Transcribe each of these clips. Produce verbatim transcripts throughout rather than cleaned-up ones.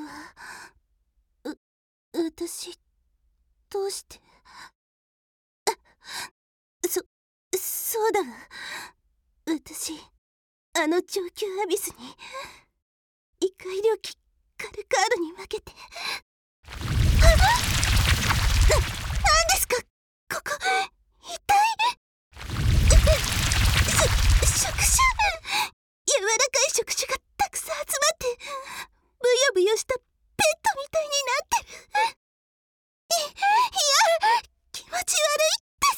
は、う、私、どうして。そ、そうだわ。私、あの上級アビスに、異界領機カルカールに負けて。な、なんですかここ、一体。し、触手。柔らかい触手がたくさん集まって、ブヨブヨしたペットみたいになってる。い、いや、気持ち悪いです。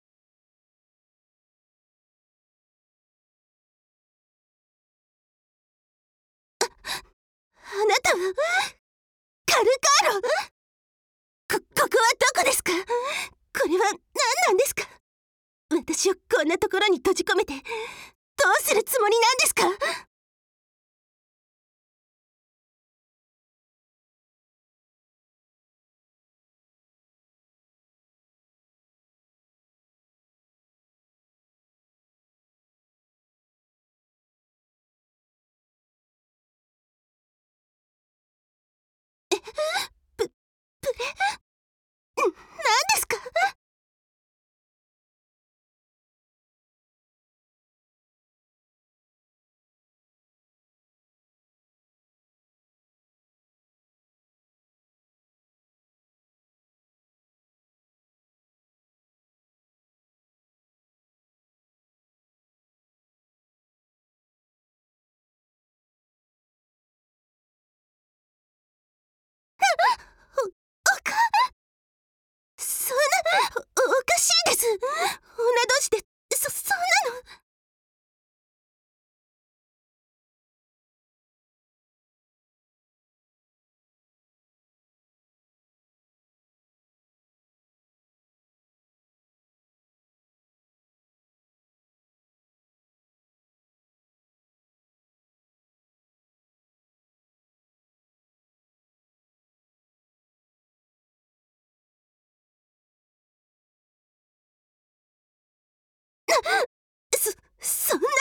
あなたはカルカーロ。こ、ここはどこですか。これは何なんですか。私をこんなところに閉じ込めてどうするつもりなんですか。プ、プレ、ん、何ですか。お、おか。そんな、お、おかしいです。女同士で、そ、そんなの。そ、そんなこと。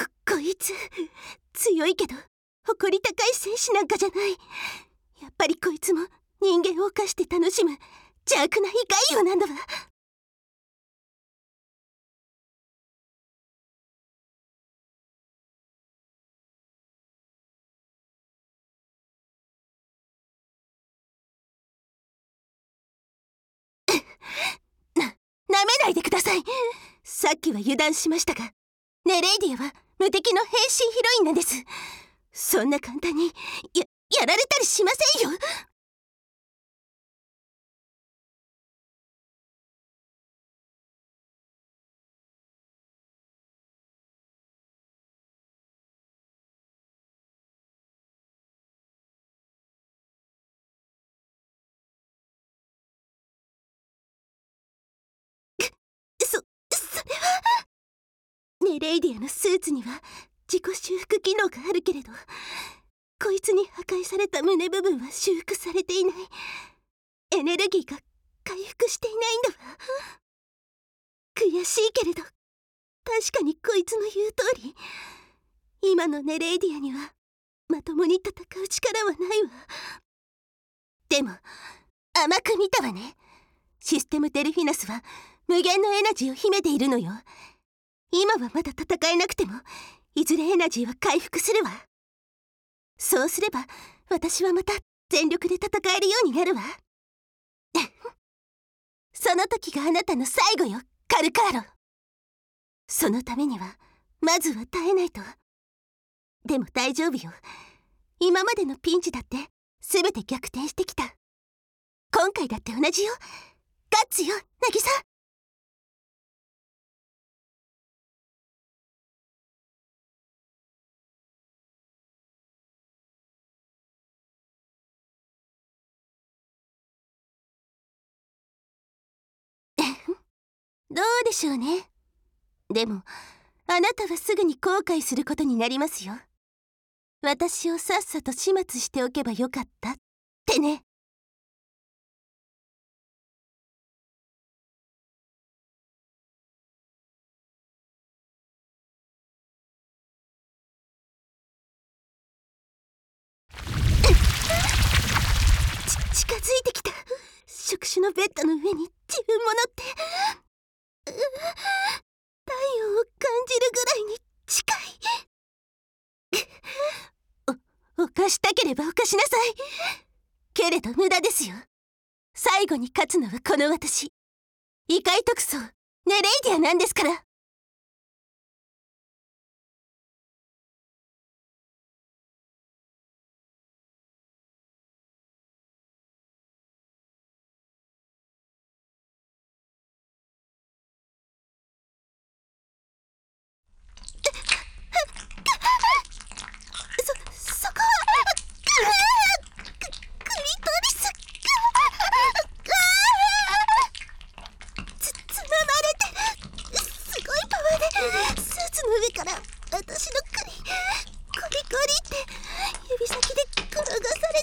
こ、こいつ、強いけど、誇り高い戦士なんかじゃない。やっぱりこいつも人間を犯して楽しむ邪悪な異界王なんだわ。な、舐めないでください。さっきは油断しましたが、ネレイディアは無敵の変身ヒロインなんです。そんな簡単に、や、やられたりしませんよ。そ、それは。ネレイディアのスーツには自己修復機能があるけれど、こいつに破壊された胸部分は修復されていない。エネルギーが回復していないんだわ。悔しいけれど、確かにこいつの言う通り、今のネレイディアにはまともに戦う力はないわ。でも甘く見たわね。システムデルフィナスは無限のエナジーを秘めているのよ。今はまだ戦えなくても、いずれエナジーは回復するわ。そうすれば私はまた全力で戦えるようになるわ。その時があなたの最後よ、カルカーロ。そのためにはまずは耐えないと。でも大丈夫よ。今までのピンチだって全て逆転してきた。今回だって同じよ。ガッツよ、渚。どうでしょうね。でもあなたはすぐに後悔することになりますよ。私をさっさと始末しておけばよかったってね。 近づいてきた。触手のベッドの上に自分も乗って、う体温を感じるぐらいに近い。お犯したければ犯しなさい。けれど無駄ですよ。最後に勝つのはこの私、異界特捜ネレイディアなんですから。そ、そこはク、クリトリス。つ、つままれて、すごいパワーでスーツの上から私の首コリコリって指先で転がされ